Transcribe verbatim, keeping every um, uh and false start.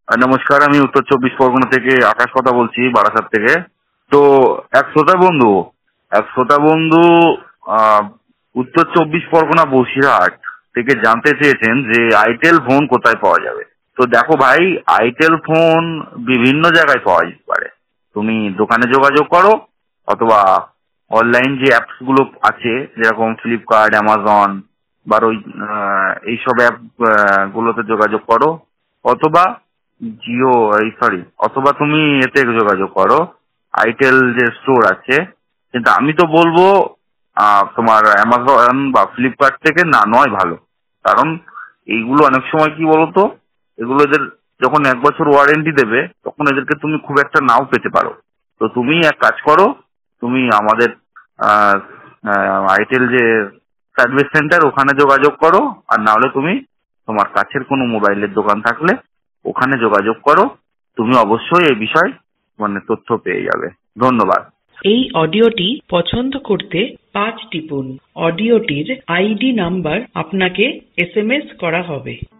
আহ, নমস্কার, আমি উত্তর চব্বিশ পরগনা থেকে আকাশ কথা বলছি, বারাসাত থেকে। তো এক শ্রোতা বন্ধু এক শ্রোতা বন্ধু আহ, উত্তর চব্বিশ পরগনা বসিরহাট থেকে জানতে চেয়েছেন যে আইটেল ফোন কোথায় পাওয়া যাবে। তো দেখো ভাই, আইটেল ফোন বিভিন্ন জায়গায় পাওয়া যেতে পারে। তুমি দোকানে যোগাযোগ করো, অথবা অনলাইন যে অ্যাপস গুলো আছে যেরকম ফ্লিপকার্ট, অ্যামাজন বা ওই আহ, এইসব অ্যাপ গুলোতে যোগাযোগ করো, অথবা জিও এই সরি অথবা তুমি এতে যোগাযোগ করো, আইটেল যে স্টোর আছে। কিন্তু আমি তো বলবো আহ, তোমার অ্যামাজন বা ফ্লিপকার্ট থেকে না নয় ভালো। কারণ এইগুলো অনেক সময় কি বলতো, এগুলো এদের যখন এক বছর ওয়ারেন্টি দেবে তখন এদেরকে তুমি খুব একটা নাও পেতে পারো। তো তুমি এক কাজ করো, তুমি আমাদের আহ, আহ, আইটেল যে সার্ভিস সেন্টার ওখানে যোগাযোগ করো, আর না হলে তুমি তোমার কাছের কোনো মোবাইলের দোকান থাকলে ওখানে যোগাযোগ করো। তুমি অবশ্যই এই বিষয় মানে তথ্য পেয়ে যাবে। ধন্যবাদ। এই অডিওটি পছন্দ করতে পাঁচ টিপুন। অডিওটির আইডি নাম্বার আপনাকে এসএমএস করা হবে।